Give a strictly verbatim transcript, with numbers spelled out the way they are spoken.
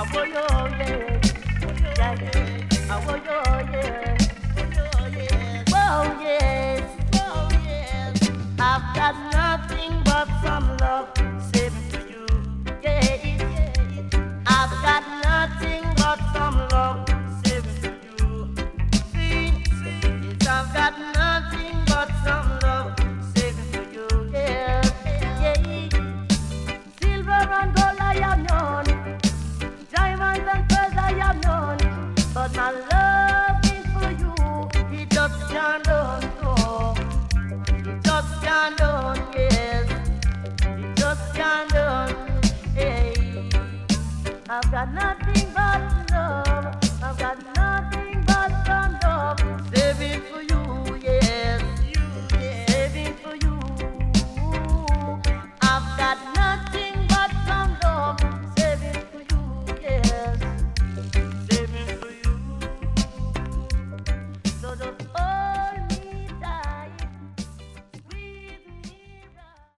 Oh, yo, yeah. Yeah, yeah. Oh, yo, yeah. Oh, yes. Oh, yes. I've got nothing but some love saving for you. Yeah, yeah. I've got nothing but some love saving for you. See, see, yes, I've got nothing but some love saving for you. Yeah, yeah. Silver and gold I have none, diamonds and pearls I have none, but my love is for you. It just can't done, no. It just can't done, yes. It just can't done, hey. I've got nothing but love.